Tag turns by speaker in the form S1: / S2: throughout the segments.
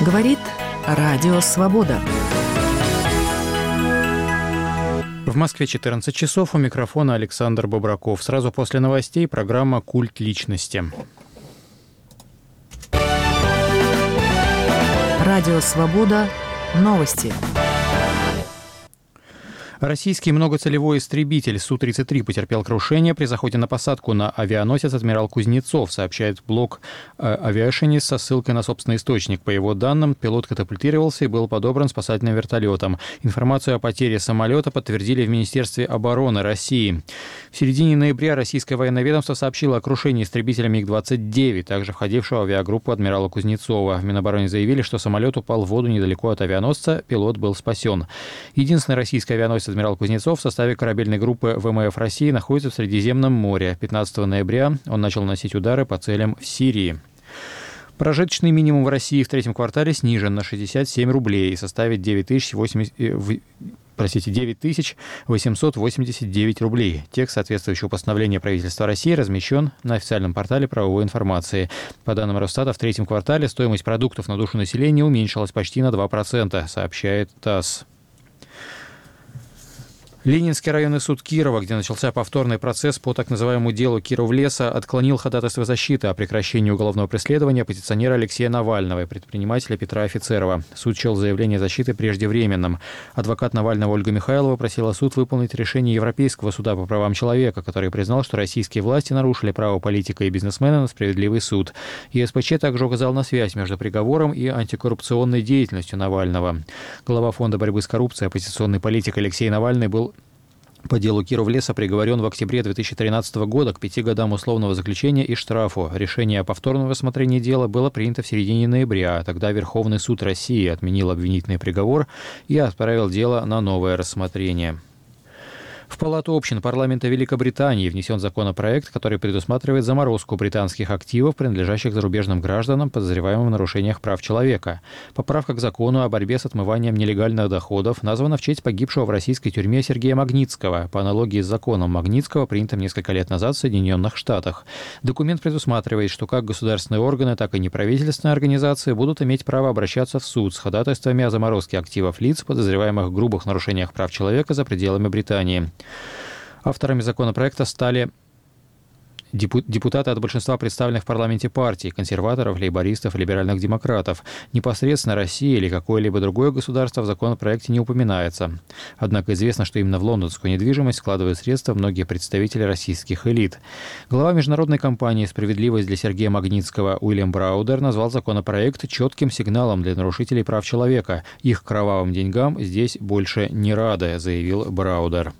S1: Говорит Радио Свобода.
S2: В Москве 14 часов. У микрофона Александр Бобраков. Сразу после новостей программа «Культ личности».
S1: Радио Свобода. Новости.
S2: Российский многоцелевой истребитель Су-33 потерпел крушение при заходе на посадку на авианосец «Адмирал Кузнецов», сообщает блог Aviation со ссылкой на собственный источник. По его данным, пилот катапультировался и был подобран спасательным вертолетом. Информацию о потере самолета подтвердили в Министерстве обороны России. В середине ноября российское военное ведомство сообщило о крушении истребителя МиГ-29, также входившего в авиагруппу «Адмирала Кузнецова». В Минобороны заявили, что самолет упал в воду недалеко от авианосца, пилот был спасен. Единственный российский авианосец «Адмирал Кузнецов» в составе корабельной группы ВМФ России находится в Средиземном море. 15 ноября он начал наносить удары по целям в Сирии. Прожиточный минимум в России в третьем квартале снижен на 67 рублей и составит 9889 рублей. Текст соответствующего постановления правительства России размещен на официальном портале правовой информации. По данным Росстата, в третьем квартале стоимость продуктов на душу населения уменьшилась почти на 2%, сообщает ТАСС. Ленинский районный суд Кирова, где начался повторный процесс по так называемому делу Киров-Леса, отклонил ходатайство защиты о прекращении уголовного преследования оппозиционера Алексея Навального и предпринимателя Петра Офицерова. Суд счел заявление защиты преждевременным. Адвокат Навального Ольга Михайлова просила суд выполнить решение Европейского суда по правам человека, который признал, что российские власти нарушили право политика и бизнесмена на справедливый суд. ЕСПЧ также указал на связь между приговором и антикоррупционной деятельностью Навального. Глава Фонда борьбы с коррупцией, оппозиционный политик Алексей Навальный был по делу Киров-Леса приговорен в октябре 2013 года к 5 годам условного заключения и штрафу. Решение о повторном рассмотрении дела было принято в середине ноября. Тогда Верховный суд России отменил обвинительный приговор и отправил дело на новое рассмотрение. В Палату общин парламента Великобритании внесен законопроект, который предусматривает заморозку британских активов, принадлежащих зарубежным гражданам, подозреваемым в нарушениях прав человека. Поправка к закону о борьбе с отмыванием нелегальных доходов названа в честь погибшего в российской тюрьме Сергея Магнитского, по аналогии с законом Магнитского, принятым несколько лет назад в Соединенных Штатах. Документ предусматривает, что как государственные органы, так и неправительственные организации будут иметь право обращаться в суд с ходатайствами о заморозке активов лиц, подозреваемых в грубых нарушениях прав человека за пределами Британии. Авторами законопроекта стали депутаты от большинства представленных в парламенте партий, консерваторов, лейбористов, либеральных демократов. Непосредственно Россия или какое-либо другое государство в законопроекте не упоминается. Однако известно, что именно в лондонскую недвижимость вкладывают средства многие представители российских элит. Глава международной компании «Справедливость» для Сергея Магнитского Уильям Браудер назвал законопроект четким сигналом для нарушителей прав человека. Их кровавым деньгам здесь больше не рады, заявил Браудер.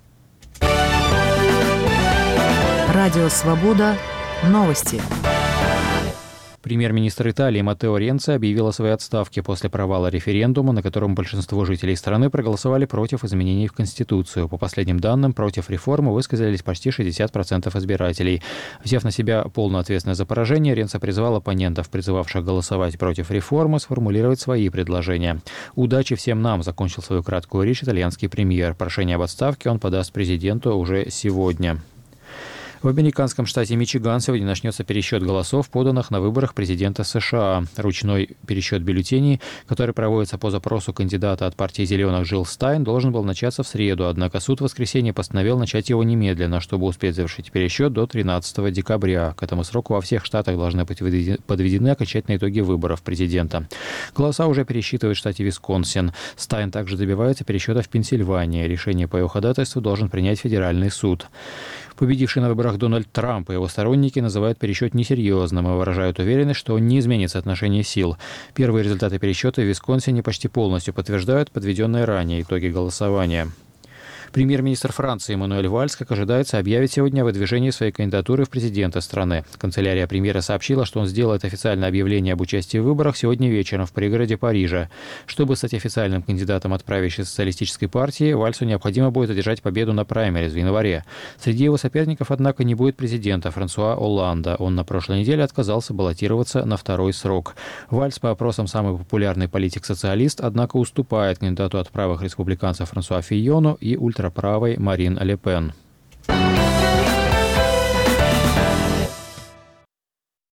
S1: Радио Свобода. Новости.
S2: Премьер-министр Италии Маттео Ренци объявил о своей отставке после провала референдума, на котором большинство жителей страны проголосовали против изменений в Конституцию. По последним данным, против реформы высказались почти 60% избирателей. Взяв на себя полную ответственность за поражение, Ренци призвал оппонентов, призывавших голосовать против реформы, сформулировать свои предложения. «Удачи всем нам», — закончил свою краткую речь итальянский премьер. Прошение об отставке он подаст президенту уже сегодня. В американском штате Мичиган сегодня начнется пересчет голосов, поданных на выборах президента США. Ручной пересчет бюллетеней, который проводится по запросу кандидата от партии «Зеленых» Джилл Стайн, должен был начаться в среду, однако суд в воскресенье постановил начать его немедленно, чтобы успеть завершить пересчет до 13 декабря. К этому сроку во всех штатах должны быть подведены окончательные итоги выборов президента. Голоса уже пересчитывают в штате Висконсин. Стайн также добивается пересчета в Пенсильвании. Решение по его ходатайству должен принять федеральный суд. Победивший на выборах Дональд Трамп и его сторонники называют пересчет несерьезным и выражают уверенность, что он не изменит соотношение сил. Первые результаты пересчета в Висконсине почти полностью подтверждают подведенные ранее итоги голосования. Премьер-министр Франции Мануэль Вальс, как ожидается, объявит сегодня о выдвижении своей кандидатуры в президенты страны. Канцелярия премьера сообщила, что он сделает официальное объявление об участии в выборах сегодня вечером в пригороде Парижа. Чтобы стать официальным кандидатом от правящей социалистической партии, Вальсу необходимо будет одержать победу на праймериз в январе. Среди его соперников, однако, не будет президента Франсуа Олланда. Он на прошлой неделе отказался баллотироваться на второй срок. Вальс, по опросам самый популярный политик-социалист, однако уступает кандидату от правых республиканцев Франсуа Фийону и ультраправой Марин Ле Пен.